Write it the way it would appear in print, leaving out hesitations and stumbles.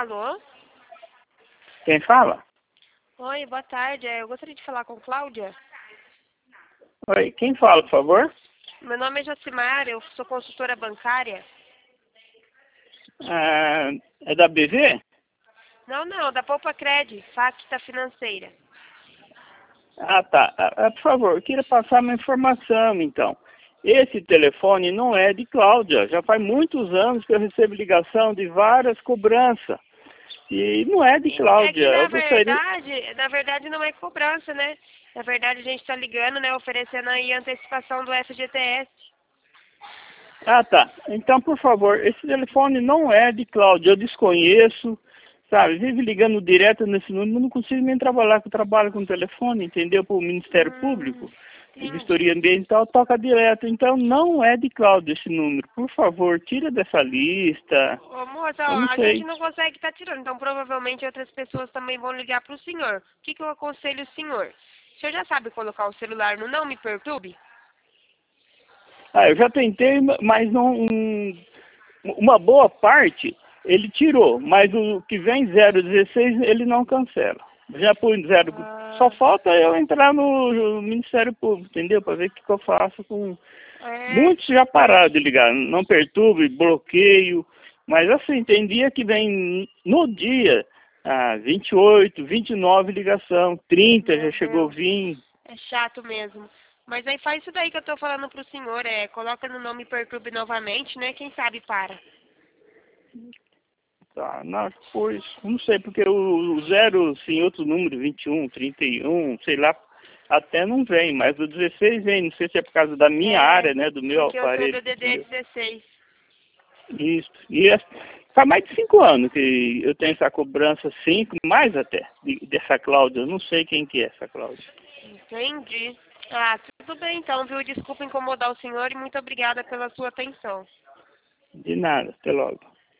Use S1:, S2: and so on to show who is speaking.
S1: Alô?
S2: Quem fala?
S1: Oi, boa tarde. Eu gostaria de falar com Cláudia.
S2: Oi, quem fala, por favor?
S1: Meu nome é Jocimar, eu sou consultora bancária.
S2: É da BV?
S1: Não, da Poupa Cred, Facta Financeira.
S2: Ah, tá. Por favor, eu queria passar uma informação, então. Esse telefone não é de Cláudia. Já faz muitos anos que eu recebo ligação de várias cobranças. E não é de
S1: É que
S2: Cláudia. Eu gostaria...
S1: na verdade não é cobrança, né? Na verdade a gente está ligando, né, oferecendo aí antecipação do FGTS.
S2: Ah, tá. Então, por favor, esse telefone não é de Cláudia. Eu desconheço, sabe? Vive ligando direto nesse número. Eu não consigo nem trabalhar, que eu trabalho com telefone, entendeu? Para o Ministério Público. Vistoria
S1: Entendi.
S2: ambiental toca direto. Então, não é de Cláudia esse número. Por favor, tira dessa lista.
S1: Ô, moça,
S2: Eu
S1: ó,
S2: não
S1: a gente
S2: sei.
S1: não consegue estar tirando, então provavelmente outras pessoas também vão ligar para o senhor. O que eu aconselho o senhor? O senhor já sabe colocar o celular no Não Me Perturbe?
S2: Ah, eu já tentei, mas não... uma boa parte ele tirou, mas o que vem 016 ele não cancela. Já pus zero. Só
S1: Ah,
S2: falta eu entrar no Ministério Público, entendeu? Para ver o que eu faço com...
S1: é.
S2: Muitos já pararam de ligar. Não perturbe, bloqueio. Mas assim, tem dia que vem no dia 28, 29 ligação, 30 já
S1: Meu
S2: chegou a
S1: Deus,
S2: vir.
S1: é chato mesmo. Mas aí faz isso daí que eu tô falando pro senhor, coloca no Não Me Perturbe novamente, né? Quem sabe para.
S2: Tá, não, pois, não sei, porque o zero, sim, outro número, 21, 31, sei lá, até não vem, mas o 16 vem, não sei se é por causa da minha
S1: É,
S2: área, né, do meu
S1: porque eu sou
S2: aparelho,
S1: do DD
S2: entendeu?
S1: 16.
S2: Isso, faz mais de 5 anos que eu tenho essa cobrança, 5, mais até, dessa Cláudia, eu não sei quem que é essa Cláudia.
S1: Entendi. Ah, tudo bem então, viu? Desculpa incomodar o senhor e muito obrigada pela sua atenção.
S2: De nada, até logo.